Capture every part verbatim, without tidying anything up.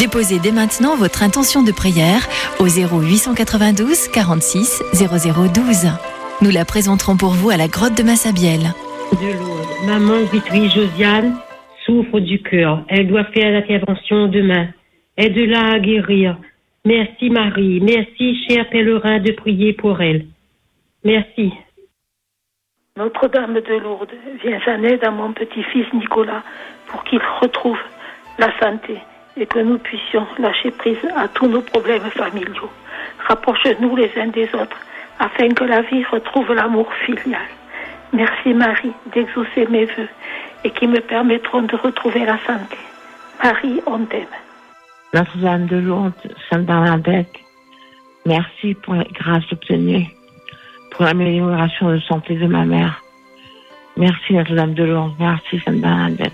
Déposez dès maintenant votre intention de prière au zéro huit cent quatre-vingt-douze quarante-six zéro zéro douze. Nous la présenterons pour vous à la grotte de Massabielle. De Lourdes. Maman Vitry Josiane souffre du cœur. Elle doit faire l'intervention demain. Aide-la à guérir. Merci Marie. Merci, cher pèlerin, de prier pour elle. Merci. Notre-Dame de Lourdes, viens en aide à mon petit-fils Nicolas pour qu'il retrouve la santé et que nous puissions lâcher prise à tous nos problèmes familiaux. Rapproche-nous les uns des autres afin que la vie retrouve l'amour filial. Merci Marie d'exaucer mes vœux et qui me permettront de retrouver la santé. Marie, on t'aime. Notre-Dame de Lourdes, Sainte Bernadette, merci pour les grâces obtenues, pour l'amélioration de santé de ma mère. Merci Notre-Dame de Lourdes, merci Sainte Bernadette.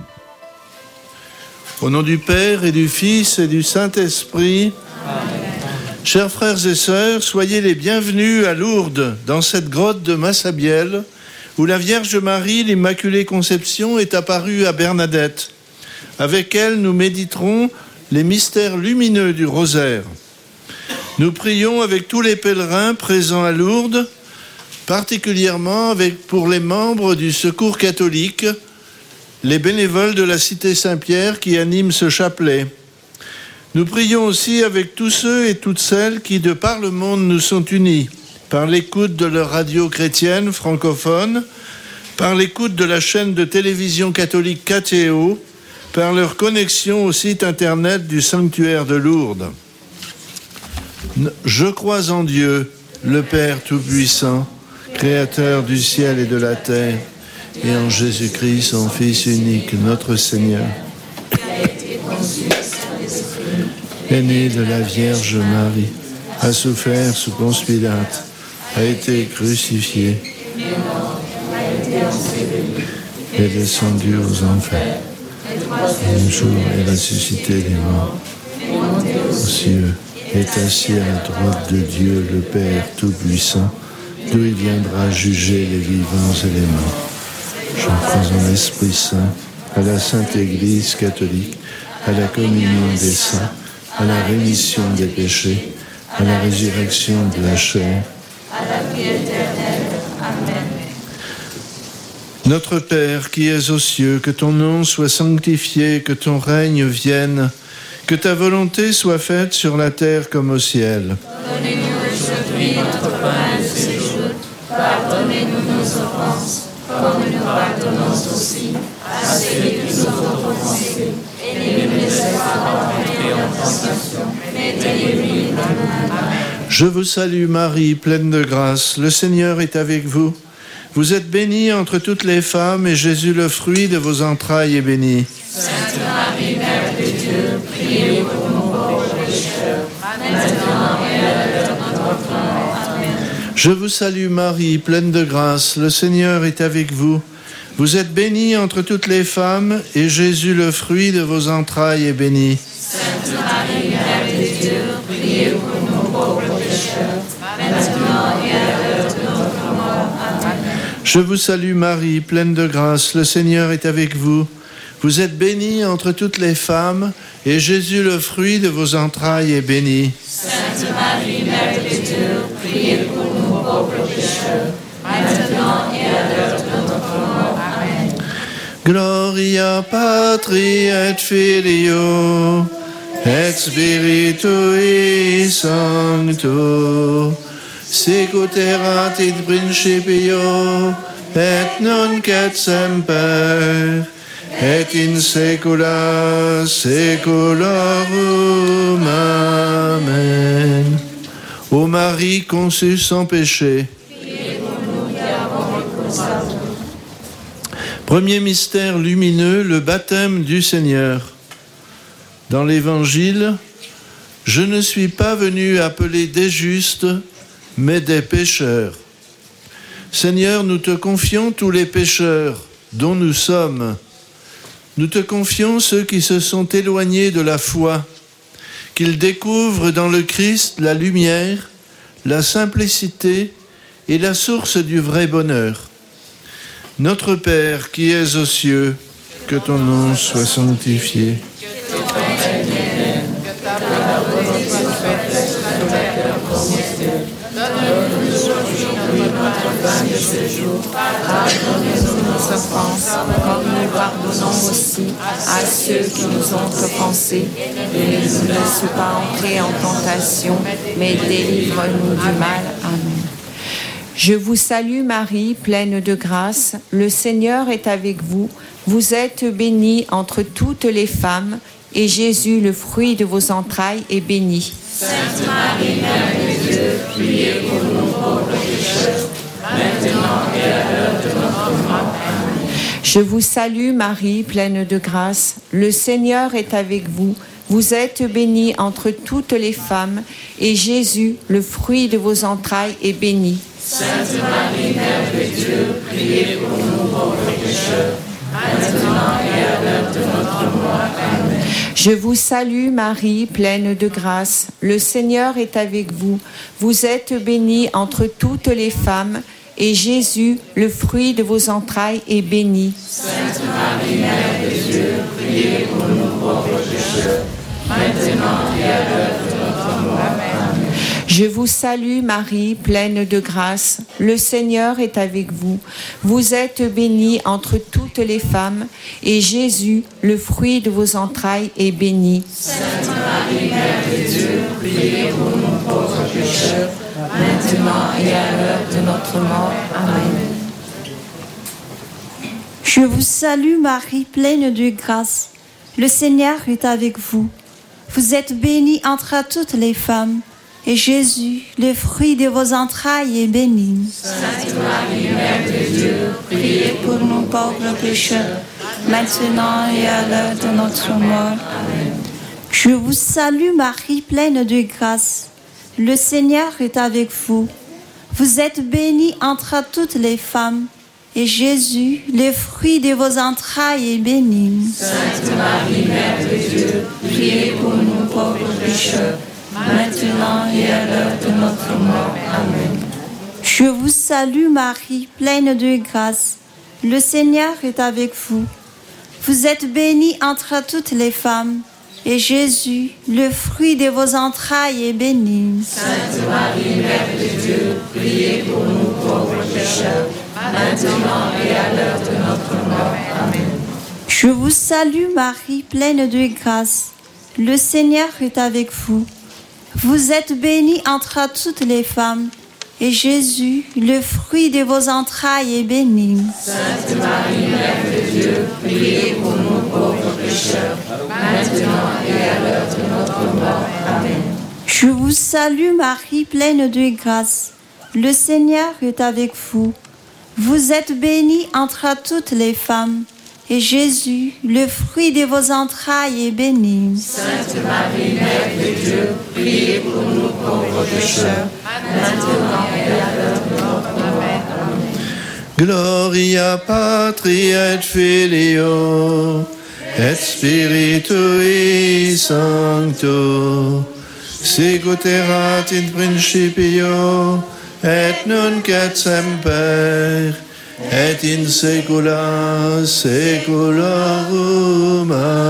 Au nom du Père et du Fils et du Saint-Esprit, amen. Chers frères et sœurs, soyez les bienvenus à Lourdes, dans cette grotte de Massabielle, où la Vierge Marie, l'Immaculée Conception, est apparue à Bernadette. Avec elle, nous méditerons les mystères lumineux du rosaire. Nous prions avec tous les pèlerins présents à Lourdes, particulièrement avec, pour les membres du Secours catholique, les bénévoles de la Cité Saint-Pierre qui animent ce chapelet. Nous prions aussi avec tous ceux et toutes celles qui, de par le monde, nous sont unis, par l'écoute de leur radio chrétienne francophone, par l'écoute de la chaîne de télévision catholique K T O, par leur connexion au site internet du sanctuaire de Lourdes. Je crois en Dieu, le Père Tout-Puissant, Créateur du ciel et de la terre, et en Jésus-Christ, son Fils unique, notre Seigneur, est né de la Vierge Marie, a souffert sous Ponce Pilate, a été crucifié, est descendu aux enfers. Un jour est ressuscité des morts, aux cieux, est assis à la droite de Dieu, le Père Tout-Puissant, d'où il viendra juger les vivants et les morts. Je crois en l'Esprit Saint, à la Sainte Église catholique, à la communion des saints, à la rémission des péchés, à la résurrection de la chair, à la vie éternelle. Amen. Notre Père qui es aux cieux, que ton nom soit sanctifié, que ton règne vienne, que ta volonté soit faite sur la terre comme au ciel. Donnez-nous aujourd'hui notre pain de ce jour. Pardonnez-nous nos offenses, comme nous pardonnons aussi à ceux qui nous ont offensés. Et ne nous laissez pas entrer en tentation, mais délivre-nous du mal. Je vous salue Marie, pleine de grâce, le Seigneur est avec vous. Vous êtes bénie entre toutes les femmes, et Jésus, le fruit de vos entrailles, est béni. Sainte Marie, Mère de Dieu, priez pour nous pauvres pécheurs, maintenant et à l'heure de notre mort. Amen. Je vous salue Marie, pleine de grâce, le Seigneur est avec vous. Vous êtes bénie entre toutes les femmes, et Jésus, le fruit de vos entrailles, est béni. Sainte Marie, Mère de Dieu, priez pour nous pauvres pécheurs, maintenant et à l'heure de notre mort. Amen. Je vous salue Marie, pleine de grâce, le Seigneur est avec vous. Vous êtes bénie entre toutes les femmes, et Jésus, le fruit de vos entrailles, est béni. Sainte Marie, Mère de Dieu, priez pour nous pauvres pécheurs, maintenant et à l'heure de notre mort. Amen. Gloria Patri et Filio, et Spiritui Sancto, sicut erat in principio, et nunc et semper, et in saecula saeculorum. Amen. Ô Marie conçue sans péché. Premier mystère lumineux, le baptême du Seigneur. Dans l'Évangile, je ne suis pas venu appeler des justes, mais des pécheurs. Seigneur, nous te confions tous les pécheurs dont nous sommes. Nous te confions ceux qui se sont éloignés de la foi, qu'ils découvrent dans le Christ la lumière, la simplicité et la source du vrai bonheur. Notre Père qui es aux cieux, que ton nom soit sanctifié. Que ton règne vienne, pain de ce jour. Pardonne-nous nos offenses, comme nous pardonnons aussi à ceux qui nous ont offensés. Et ne nous laisse pas entrer en tentation, mais délivre-nous du mal. Amen. Je vous salue Marie, pleine de grâce, le Seigneur est avec vous. Vous êtes bénie entre toutes les femmes, et Jésus, le fruit de vos entrailles, est béni. Sainte Marie, Mère de Dieu, priez pour nous pauvres pécheurs, maintenant et à l'heure de notre mort. Amen. Je vous salue Marie, pleine de grâce, le Seigneur est avec vous. Vous êtes bénie entre toutes les femmes, et Jésus, le fruit de vos entrailles, est béni. Sainte Marie, Mère de Dieu, priez pour nous pauvres pécheurs, maintenant et à l'heure de notre mort. Amen. Je vous salue Marie, pleine de grâce, le Seigneur est avec vous. Vous êtes bénie entre toutes les femmes, et Jésus, le fruit de vos entrailles, est béni. Sainte Marie, Mère de Dieu, priez pour nous pauvres pécheurs, maintenant et à l'heure de notre mort. Amen. Je vous salue Marie, pleine de grâce, le Seigneur est avec vous. Vous êtes bénie entre toutes les femmes, et Jésus, le fruit de vos entrailles, est béni. Sainte Marie, Mère de Dieu, priez pour nous pauvres pécheurs, maintenant et à l'heure de notre mort. Amen. Je vous salue Marie, pleine de grâce, le Seigneur est avec vous. Vous êtes bénie entre toutes les femmes, et Jésus, le fruit de vos entrailles, est béni. Sainte Marie, Mère de Dieu, priez pour nous pauvres pécheurs, maintenant et à l'heure de notre mort. Amen. Je vous salue Marie, pleine de grâce, le Seigneur est avec vous. Vous êtes bénie entre toutes les femmes, et Jésus, le fruit de vos entrailles, est béni. Sainte Marie, Mère de Dieu, priez pour nous pauvres pécheurs, maintenant et à l'heure de notre mort. Amen. Je vous salue Marie, pleine de grâce, le Seigneur est avec vous. Vous êtes bénie entre toutes les femmes, et Jésus, le fruit de vos entrailles, est béni. Sainte Marie, Mère de Dieu, priez pour nous pauvres pécheurs, maintenant et à l'heure de notre mort. Amen. Je vous salue Marie, pleine de grâce, le Seigneur est avec vous. Vous êtes bénie entre toutes les femmes, et Jésus, le fruit de vos entrailles, est béni. Sainte Marie, Mère de Dieu, priez pour nous pauvres pécheurs, maintenant et à l'heure de notre mort. Amen. Je vous salue Marie, pleine de grâce, le Seigneur est avec vous. Vous êtes bénie entre toutes les femmes, et Jésus, le fruit de vos entrailles, est béni. Sainte Marie, Mère de Dieu, priez pour nous pauvres pécheurs, maintenant et à l'heure de notre mort. Amen. Gloria Patri et Filio et Spiritui Sancto, sicut erat in principio et nunc et semper et in saecula saeculorum.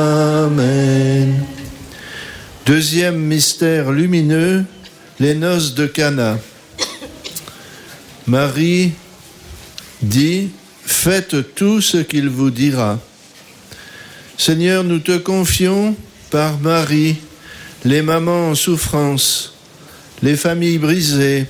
Amen. Deuxième mystère lumineux, les noces de Cana. Marie dit, faites tout ce qu'il vous dira. Seigneur, nous te confions par Marie les mamans en souffrance, les familles brisées,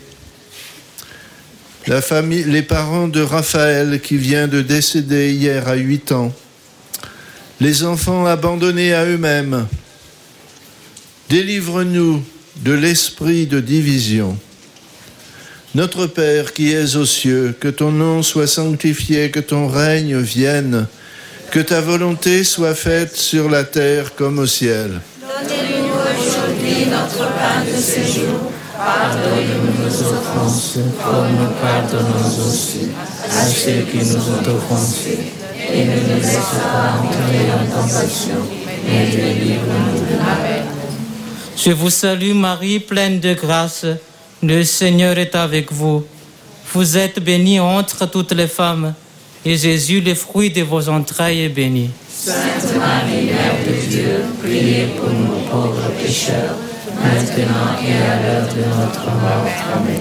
la famille, les parents de Raphaël qui vient de décéder hier à huit ans, les enfants abandonnés à eux-mêmes. Délivre-nous de l'esprit de division. Notre Père qui es aux cieux, que ton nom soit sanctifié, que ton règne vienne, que ta volonté soit faite sur la terre comme au ciel. Donnez-nous aujourd'hui notre pain de ce jour. Pardonnez-nous nos offenses, comme nous pardonnons aussi à ceux qui nous ont offensés. Et ne nous laisse pas entrer en tentation, mais délivre-nous du mal. Je vous salue Marie, pleine de grâce. Le Seigneur est avec vous. Vous êtes bénie entre toutes les femmes, et Jésus, le fruit de vos entrailles, est béni. Sainte Marie, Mère de Dieu, priez pour nous pauvres pécheurs, maintenant et à l'heure de notre mort. Amen.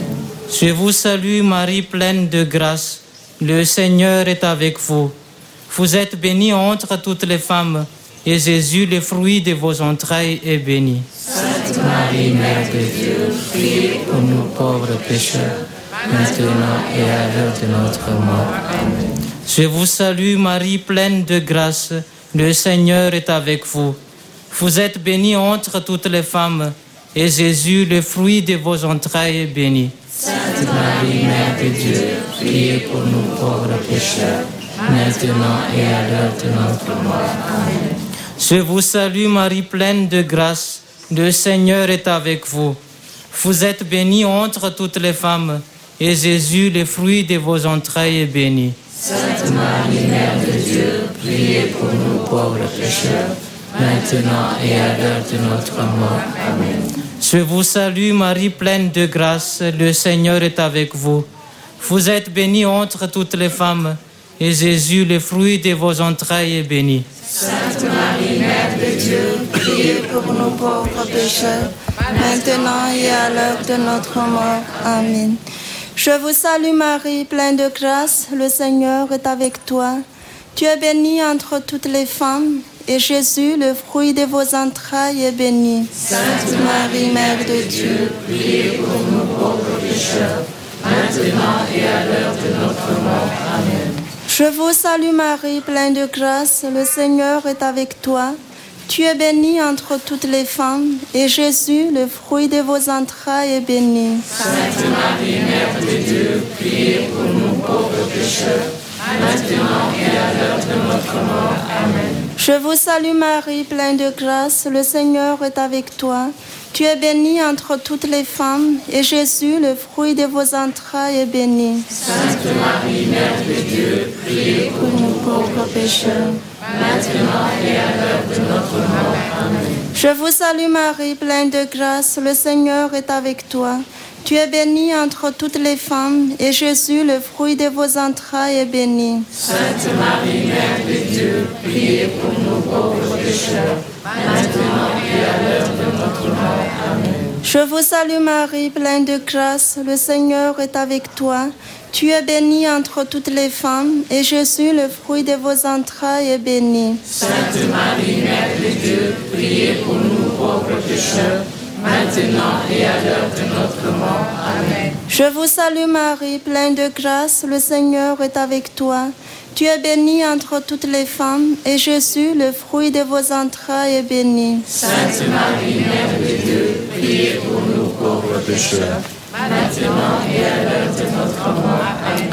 Je vous salue Marie, pleine de grâce. Le Seigneur est avec vous. Vous êtes bénie entre toutes les femmes, et Jésus, le fruit de vos entrailles, est béni. Sainte Marie, Mère de Dieu, priez pour nous pauvres pécheurs, maintenant et à l'heure de notre mort. Amen. Je vous salue Marie, pleine de grâce. Le Seigneur est avec vous. Vous êtes bénie entre toutes les femmes, et Jésus, le fruit de vos entrailles, est béni. Sainte Marie, Mère de Dieu, priez pour nous pauvres pécheurs, maintenant et à l'heure de notre mort. Amen. Je vous salue Marie, pleine de grâce. Le Seigneur est avec vous. Vous êtes bénie entre toutes les femmes, et Jésus, le fruit de vos entrailles, est béni. Sainte Marie, Mère de Dieu, priez pour nous pauvres pécheurs, maintenant et à l'heure de notre mort. Amen. Je vous salue Marie, pleine de grâce. Le Seigneur est avec vous. Vous êtes bénie entre toutes les femmes, et Jésus, le fruit de vos entrailles, est béni. Sainte Marie, Mère de Dieu, priez pour nous pauvres pécheurs, maintenant et à l'heure de notre mort. Amen. Je vous salue Marie, pleine de grâce, le Seigneur est avec toi. Tu es bénie entre toutes les femmes, et Jésus, le fruit de vos entrailles, est béni. Sainte Marie, Mère de Dieu, priez pour nous pauvres pécheurs, maintenant et à l'heure de notre mort. Amen. Je vous salue Marie, pleine de grâce, le Seigneur est avec toi. Tu es bénie entre toutes les femmes, et Jésus, le fruit de vos entrailles, est béni. Sainte Marie, Mère de Dieu, priez pour nous pauvres pécheurs, maintenant et à l'heure de notre mort. Amen. Je vous salue Marie, pleine de grâce, le Seigneur est avec toi. Tu es bénie entre toutes les femmes, et Jésus, le fruit de vos entrailles, est béni. Sainte Marie, Mère de Dieu, priez pour nous pauvres pécheurs, maintenant et à l'heure de notre mort. Amen. Je vous salue Marie, pleine de grâce, le Seigneur est avec toi. Tu es bénie entre toutes les femmes, et Jésus, le fruit de vos entrailles, est béni. Sainte Marie, Mère de Dieu, priez pour nous pauvres pécheurs, maintenant et à l'heure de notre mort. Amen. Je vous salue Marie, pleine de grâce, le Seigneur est avec toi. Tu es bénie entre toutes les femmes, et Jésus, le fruit de vos entrailles, est béni. Sainte Marie, Mère de Dieu, priez pour nous pauvres pécheurs, maintenant et à l'heure de notre mort. Amen. Je vous salue Marie, pleine de grâce, le Seigneur est avec toi. Tu es bénie entre toutes les femmes, et Jésus, le fruit de vos entrailles, est béni. Sainte Marie, Mère de Dieu, priez pour nous pauvres pécheurs, maintenant et à l'heure de notre mort. Amen.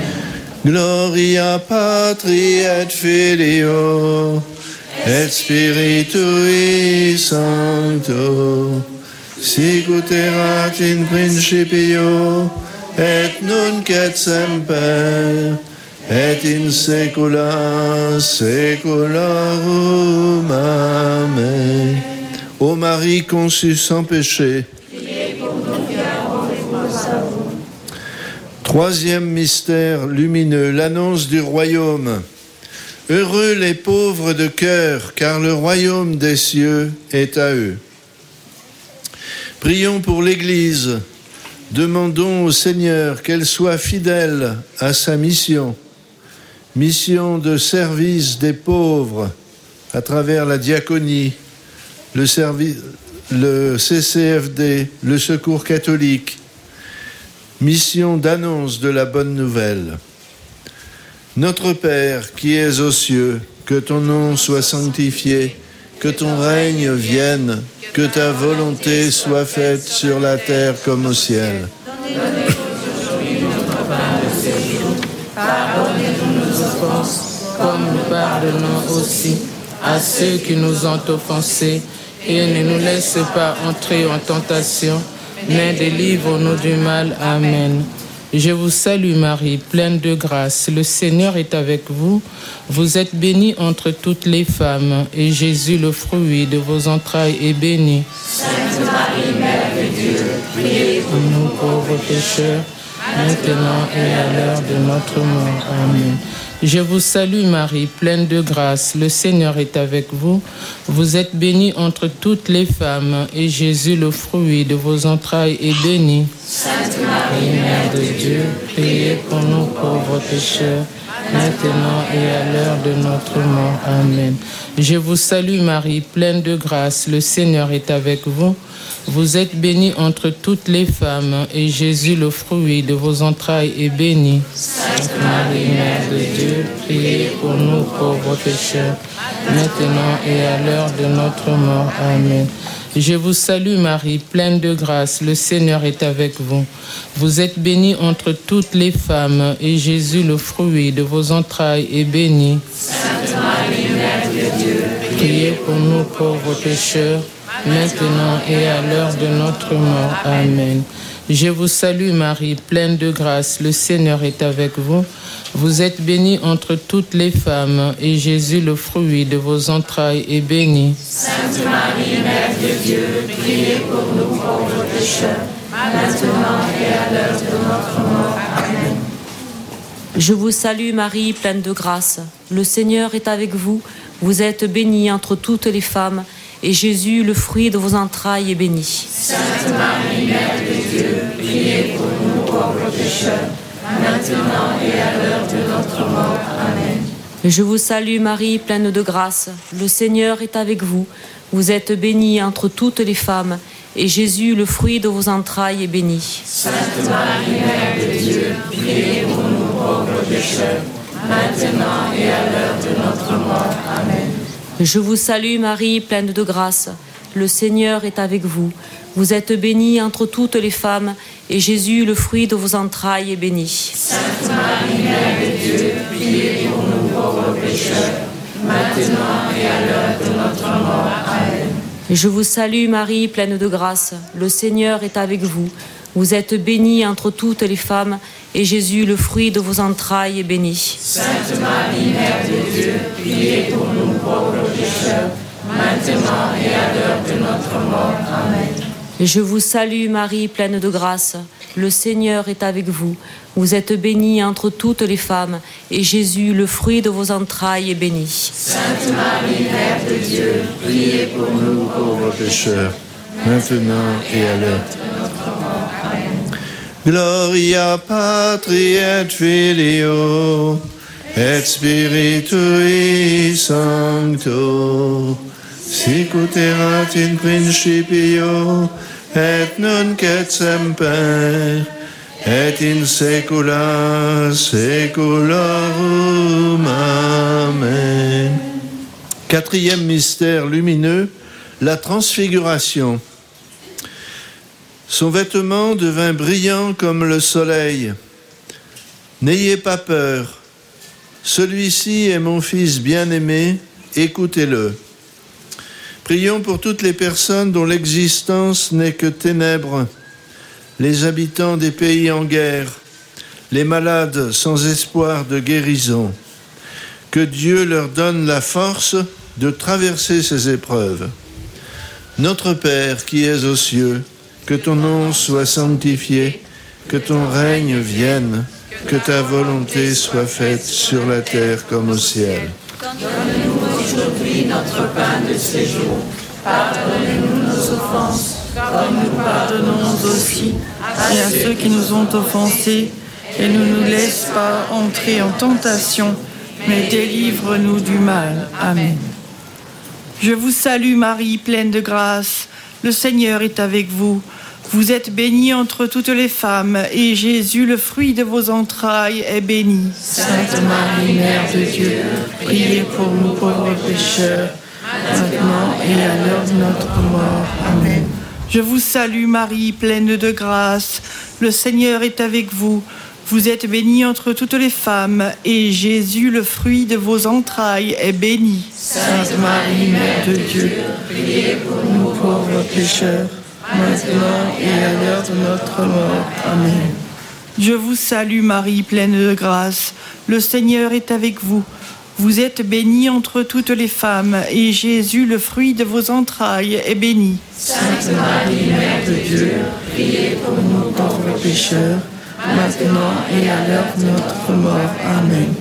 Gloria Patri et Filio et Spiritui Sancto, sic ut erat in principio et nunc et semper et in saecula saeculorum. Amen. Ô Marie conçue sans péché. Troisième mystère lumineux, l'annonce du royaume. Heureux les pauvres de cœur, car le royaume des cieux est à eux. Prions pour l'Église. Demandons au Seigneur qu'elle soit fidèle à sa mission. Mission de service des pauvres à travers la diaconie, le, servi- le C C F D, le Secours catholique. Mission d'annonce de la bonne nouvelle. Notre Père qui es aux cieux, que ton nom soit sanctifié, que ton règne vienne, que ta volonté soit faite sur la terre comme au ciel. Pardonnez-nous nos offenses, comme nous pardonnons aussi à ceux qui nous ont offensés, et ne nous laisse pas entrer en tentation, mais délivre-nous du mal. Amen. Je vous salue Marie, pleine de grâce. Le Seigneur est avec vous. Vous êtes bénie entre toutes les femmes, et Jésus, le fruit de vos entrailles, est béni. Sainte Marie, Mère de Dieu, priez pour nous pauvres pécheurs, maintenant et à l'heure de notre mort. Amen. Je vous salue Marie, pleine de grâce, le Seigneur est avec vous. Vous êtes bénie entre toutes les femmes, et Jésus, le fruit de vos entrailles, est béni. Sainte Marie, Mère de Dieu, priez pour nous pauvres pécheurs, maintenant et à l'heure de notre mort. Amen. Je vous salue Marie, pleine de grâce, le Seigneur est avec vous. Vous êtes bénie entre toutes les femmes, et Jésus, le fruit de vos entrailles, est béni. Sainte Marie, Mère de Dieu, priez pour nous pauvres pécheurs, maintenant et à l'heure de notre mort. Amen. Je vous salue Marie, pleine de grâce, le Seigneur est avec vous. Vous êtes bénie entre toutes les femmes, et Jésus, le fruit de vos entrailles, est béni. Sainte Marie, Mère de Dieu, priez pour nous pauvres pécheurs, maintenant et à l'heure de notre mort. Amen. Je vous salue Marie, pleine de grâce, le Seigneur est avec vous. Vous êtes bénie entre toutes les femmes, et Jésus, le fruit de vos entrailles, est béni. Sainte Marie, Mère de Dieu, priez pour nous pauvres pécheurs, maintenant et à l'heure de notre mort. Amen. Je vous salue Marie, pleine de grâce. Le Seigneur est avec vous. Vous êtes bénie entre toutes les femmes, et Jésus, le fruit de vos entrailles, est béni. Sainte Marie, Mère de Dieu, priez pour nous pauvres pécheurs, maintenant et à l'heure de notre mort. Amen. Je vous salue Marie, pleine de grâce. Le Seigneur est avec vous. Vous êtes bénie entre toutes les femmes, et Jésus, le fruit de vos entrailles, est béni. Sainte Marie, Mère de Dieu, priez pour nous pauvres pécheurs, maintenant et à l'heure de notre mort. Amen. Je vous salue Marie, pleine de grâce. Le Seigneur est avec vous. Vous êtes bénie entre toutes les femmes, et Jésus, le fruit de vos entrailles, est béni. Sainte Marie, Mère de Dieu, priez pour nous pauvres pécheurs, maintenant et à l'heure de notre mort. Amen. Je vous salue Marie, pleine de grâce. Le Seigneur est avec vous. Vous êtes bénie entre toutes les femmes, et Jésus, le fruit de vos entrailles, est béni. Sainte Marie, Mère de Dieu, priez pour nous pauvres pécheurs, maintenant et à l'heure de notre mort. Amen. Je vous salue Marie, pleine de grâce. Le Seigneur est avec vous. Vous êtes bénie entre toutes les femmes, et Jésus, le fruit de vos entrailles, est béni. Sainte Marie, Mère de Dieu, priez pour nous pauvres pécheurs, maintenant et à l'heure de notre mort. Amen. Gloria Patri et Filio et Spiritui Sancto, sic ut erat in principio et nunc et semper et in saecula saeculorum. Amen. Quatrième mystère lumineux, la transfiguration. Son vêtement devint brillant comme le soleil. N'ayez pas peur. Celui-ci est mon Fils bien-aimé, écoutez-le. Prions pour toutes les personnes dont l'existence n'est que ténèbres, les habitants des pays en guerre, les malades sans espoir de guérison. Que Dieu leur donne la force de traverser ces épreuves. Notre Père qui es aux cieux, que ton nom soit sanctifié, que ton règne vienne, que ta volonté soit faite sur la terre comme au ciel. Donne-nous aujourd'hui notre pain de ce jour. Pardonne-nous nos offenses, comme nous pardonnons aussi et à ceux qui nous ont offensés. Et ne nous laisse pas entrer en tentation, mais délivre-nous du mal. Amen. Je vous salue Marie, pleine de grâce. Le Seigneur est avec vous. Vous êtes bénie entre toutes les femmes, et Jésus, le fruit de vos entrailles, est béni. Sainte Marie, Mère de Dieu, priez pour nous pauvres pécheurs, maintenant et à l'heure de notre mort. Amen. Je vous salue Marie, pleine de grâce. Le Seigneur est avec vous. Vous êtes bénie entre toutes les femmes, et Jésus, le fruit de vos entrailles, est béni. Sainte Marie, Mère de Dieu, priez pour nous pauvres pécheurs, maintenant et à l'heure de notre mort. Amen. Je vous salue Marie, pleine de grâce. Le Seigneur est avec vous. Vous êtes bénie entre toutes les femmes, et Jésus, le fruit de vos entrailles, est béni. Sainte Marie, Mère de Dieu, priez pour nous pauvres pécheurs, maintenant et à l'heure de notre mort. Amen.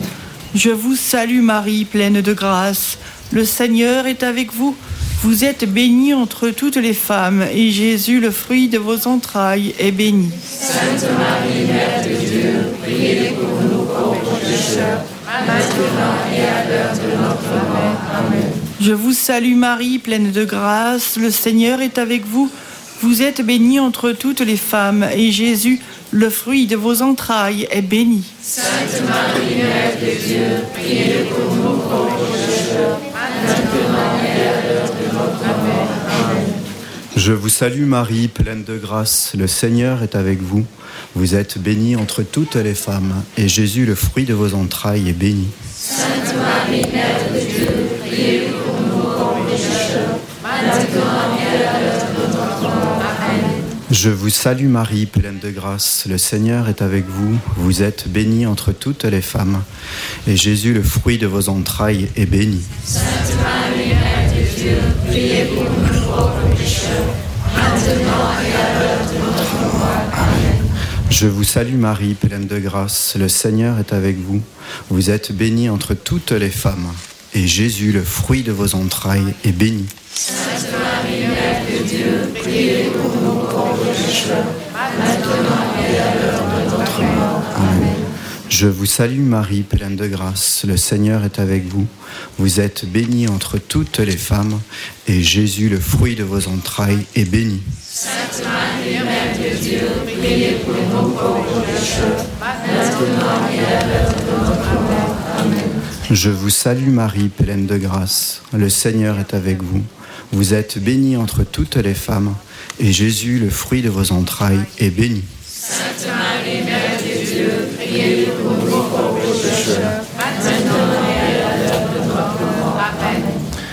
Je vous salue Marie, pleine de grâce. Le Seigneur est avec vous. Vous êtes bénie entre toutes les femmes, et Jésus, le fruit de vos entrailles, est béni. Sainte Marie, Mère de Dieu, priez pour nous pauvres pécheurs, maintenant et à l'heure de notre mort. Amen. Je vous salue Marie, pleine de grâce. Le Seigneur est avec vous. Vous êtes bénie entre toutes les femmes, et Jésus, le fruit de vos entrailles, est béni. Sainte Marie, Mère de Dieu, priez pour nous pauvres pécheurs, maintenant et à l'heure de notre mort. Amen. Je vous salue Marie, pleine de grâce. Le Seigneur est avec vous. Vous êtes bénie entre toutes les femmes, et Jésus, le fruit de vos entrailles, est béni. Sainte Marie, Mère de Dieu, priez pour nous pauvres pécheurs, maintenant et à l'heure de notre mort. Amen. Je vous salue Marie, pleine de grâce. Le Seigneur est avec vous. Vous êtes bénie entre toutes les femmes, et Jésus, le fruit de vos entrailles, est béni. Sainte Marie, Mère de Dieu, priez pour nous pauvres pécheurs, maintenant et à l'heure de notre mort. Amen. Je vous salue Marie, pleine de grâce. Le Seigneur est avec vous. Vous êtes bénie entre toutes les femmes, et Jésus, le fruit de vos entrailles, est béni. Sainte Marie, Mère de Dieu, priez pour nous pauvres pécheurs, maintenant et à l'heure de notre mort. Amen. Je vous salue Marie, pleine de grâce. Le Seigneur est avec vous. Vous êtes bénie entre toutes les femmes, et Jésus, le fruit de vos entrailles, est béni. Sainte Marie, Mère de Dieu, priez pour nous pauvres pécheurs, maintenant et à l'heure de notre mort. Amen. Je vous salue Marie, pleine de grâce. Le Seigneur est avec vous. Vous êtes bénie entre toutes les femmes, et Jésus, le fruit de vos entrailles, est béni. Sainte Marie, Mère de Dieu, priez pour nous pauvres pécheurs, maintenant et à l'heure de notre mort. Amen.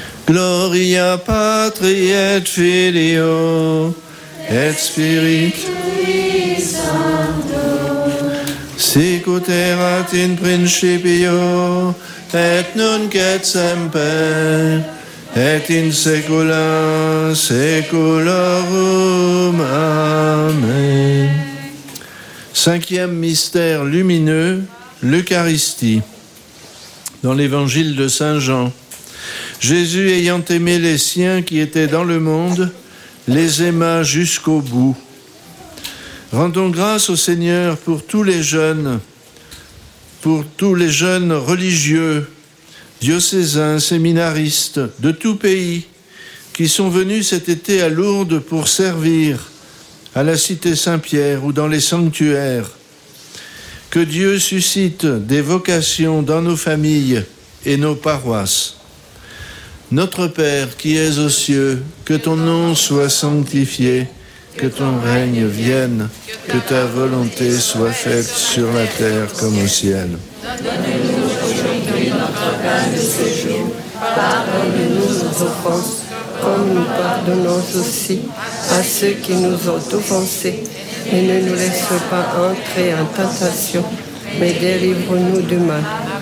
Gloria Patri et Filio et Spiritui Sancto, sic ut erat in principio et nunc et semper et in saecula saeculorum. Amen. Cinquième mystère lumineux, l'Eucharistie. Dans l'évangile de Saint Jean, Jésus, ayant aimé les siens qui étaient dans le monde, les aima jusqu'au bout. Rendons grâce au Seigneur pour tous les jeunes, pour tous les jeunes religieux, diocésains, séminaristes de tout pays, qui sont venus cet été à Lourdes pour servir à la cité Saint-Pierre ou dans les sanctuaires. Que Dieu suscite des vocations dans nos familles et nos paroisses. Notre Père qui es aux cieux, que ton nom soit sanctifié, que ton règne vienne, que ta volonté soit faite sur la terre comme au ciel. Donne-nous aujourd'hui notre pain de ce jour. Pardonne-nous nos offenses, comme nous pardonnons aussi à ceux qui nous ont offensés. Et ne nous laisse pas entrer en tentation, mais délivre-nous du mal.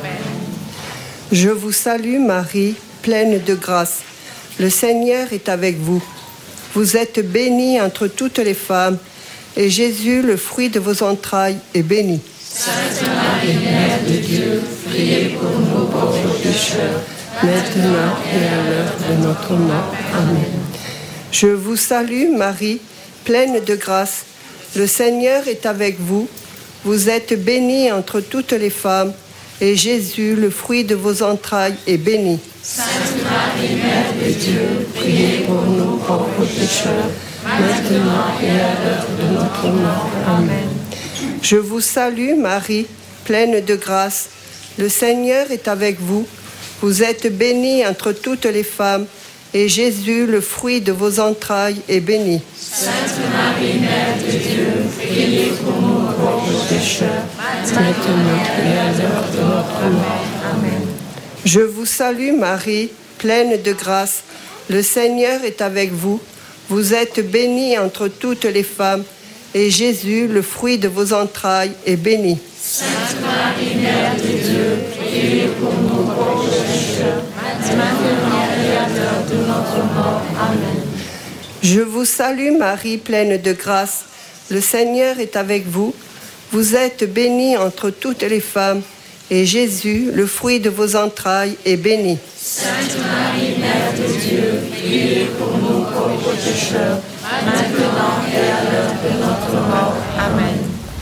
Je vous salue Marie, pleine de grâce. Le Seigneur est avec vous. Vous êtes bénie entre toutes les femmes, et Jésus, le fruit de vos entrailles, est béni. Sainte Marie, Mère de Dieu, priez pour nous pauvres pécheurs, maintenant et à l'heure de notre mort. Amen. Je vous salue Marie, pleine de grâce. Le Seigneur est avec vous. Vous êtes bénie entre toutes les femmes, et Jésus, le fruit de vos entrailles, est béni. Sainte Marie, Mère de Dieu, priez pour nous pauvres pécheurs, maintenant et à l'heure de notre mort. Amen. Je vous salue Marie, pleine de grâce. Le Seigneur est avec vous. Vous êtes bénie entre toutes les femmes, et Jésus, le fruit de vos entrailles, est béni. Sainte Marie, Mère de Dieu, priez pour nous pauvres pécheurs, maintenant et à l'heure de notre mort. Amen. Je vous salue Marie, pleine de grâce. Le Seigneur est avec vous. Vous êtes bénie entre toutes les femmes, et Jésus, le fruit de vos entrailles, est béni. Sainte Marie, Mère de Dieu, priez pour nous pauvres pécheurs, maintenant et à l'heure de notre mort. Amen. Je vous salue Marie, pleine de grâce. Le Seigneur est avec vous. Vous êtes bénie entre toutes les femmes, et Jésus, le fruit de vos entrailles, est béni. Sainte Marie, Mère de Dieu, priez pour nous pauvres pécheurs, maintenant et à l'heure de notre mort. Amen.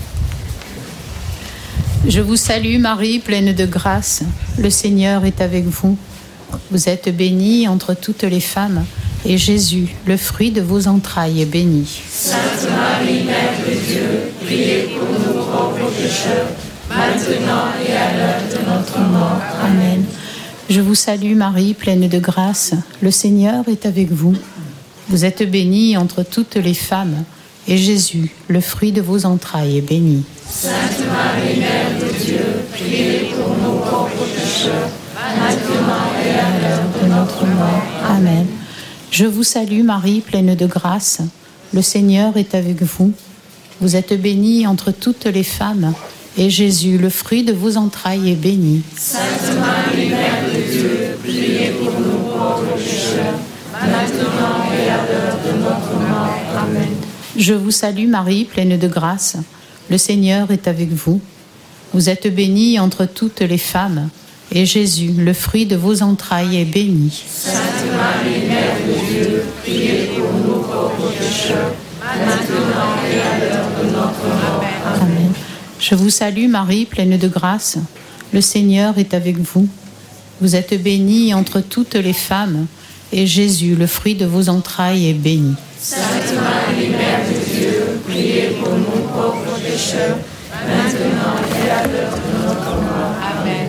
Je vous salue Marie, pleine de grâce. Le Seigneur est avec vous. Vous êtes bénie entre toutes les femmes, et Jésus, le fruit de vos entrailles, est béni. Sainte Marie, Mère de Dieu, priez pour nous pauvres pécheurs, maintenant et à l'heure de notre mort. Amen. Je vous salue Marie, pleine de grâce. Le Seigneur est avec vous. Vous êtes bénie entre toutes les femmes, et Jésus, le fruit de vos entrailles, est béni. Sainte Marie, Mère de Dieu, priez pour nous pauvres pécheurs, maintenant et à l'heure de notre mort. Amen. Je vous salue Marie, pleine de grâce. Le Seigneur est avec vous. Vous êtes bénie entre toutes les femmes, et Jésus, le fruit de vos entrailles, est béni. Sainte Marie, Mère de Dieu, priez pour nous pauvres pécheurs, maintenant et à l'heure de notre mort. Amen. Je vous salue Marie, pleine de grâce. Le Seigneur est avec vous. Vous êtes bénie entre toutes les femmes, et Jésus, le fruit de vos entrailles, est béni. Sainte Marie, Mère de Dieu, priez pour nous pauvres pécheurs, maintenant et à l'heure de notre mort. Amen. Je vous salue Marie, pleine de grâce. Le Seigneur est avec vous. Vous êtes bénie entre toutes les femmes, et Jésus, le fruit de vos entrailles, est béni. Sainte Marie, Mère de Dieu, priez pour nous pauvres pécheurs, maintenant et à l'heure de notre mort. Amen.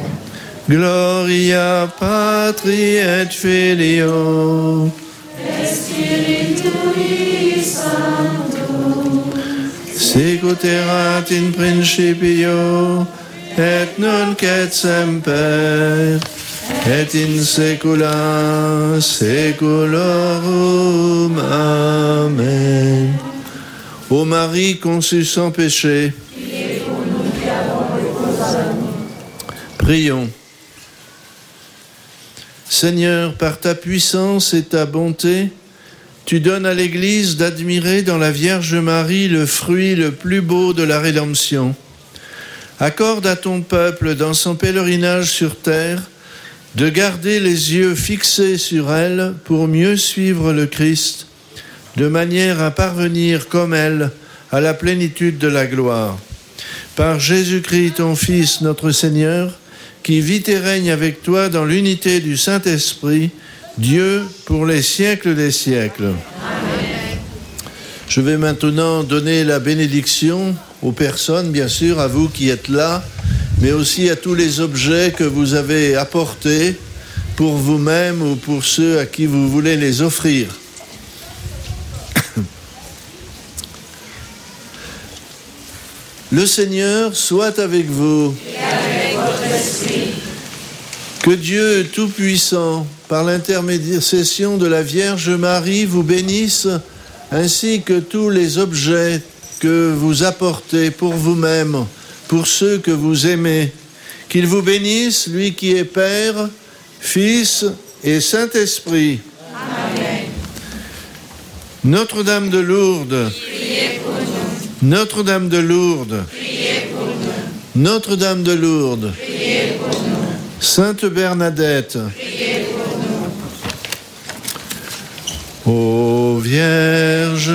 Gloria Patri et Filio et Spiritui Sancto, sicut erat in principio et nunc et semper et in saecula saeculorum. Amen. Ô Marie conçue sans péché, priez pour nous qui avons recours à vous. Prions. Seigneur, par ta puissance et ta bonté, tu donnes à l'Église d'admirer dans la Vierge Marie le fruit le plus beau de la rédemption. Accorde à ton peuple, dans son pèlerinage sur terre, de garder les yeux fixés sur elle pour mieux suivre le Christ, de manière à parvenir comme elle à la plénitude de la gloire. Par Jésus-Christ, ton Fils, notre Seigneur, qui vit et règne avec toi dans l'unité du Saint-Esprit, Dieu pour les siècles des siècles. Amen. Je vais maintenant donner la bénédiction aux personnes, bien sûr, à vous qui êtes là, mais aussi à tous les objets que vous avez apportés pour vous-même ou pour ceux à qui vous voulez les offrir. Le Seigneur soit avec vous. Et avec votre esprit. Que Dieu Tout-Puissant, par l'intermédiation de la Vierge Marie, vous bénisse, ainsi que tous les objets que vous apportez pour vous-même, pour ceux que vous aimez. Qu'il vous bénisse, lui qui est Père, Fils et Saint-Esprit. Amen. Notre-Dame de Lourdes, priez pour nous. Notre-Dame de Lourdes, priez pour nous. Notre-Dame de Lourdes, priez pour nous. Sainte Bernadette, priez pour nous. Ô Vierge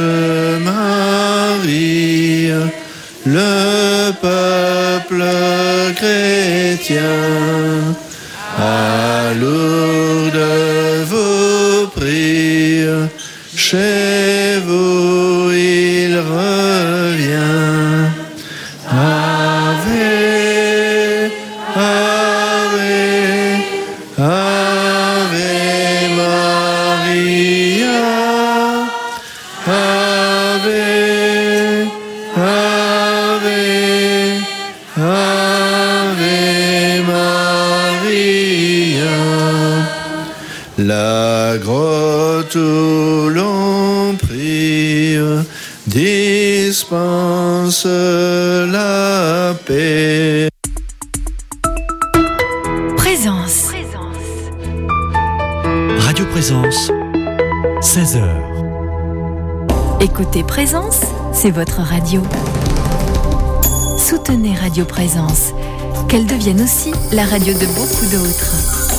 Marie, le peuple chrétien, à Lourdes vous prie, chez vous il revient. Ave, Ave, Ave Maria, Ave, Ave, Ave Maria. La grotte où l'on prie dispense la paix. Présence. Radio Présence, seize heures. Écoutez Présence, c'est votre radio. Soutenez Radio Présence. Qu'elle devienne aussi la radio de beaucoup d'autres.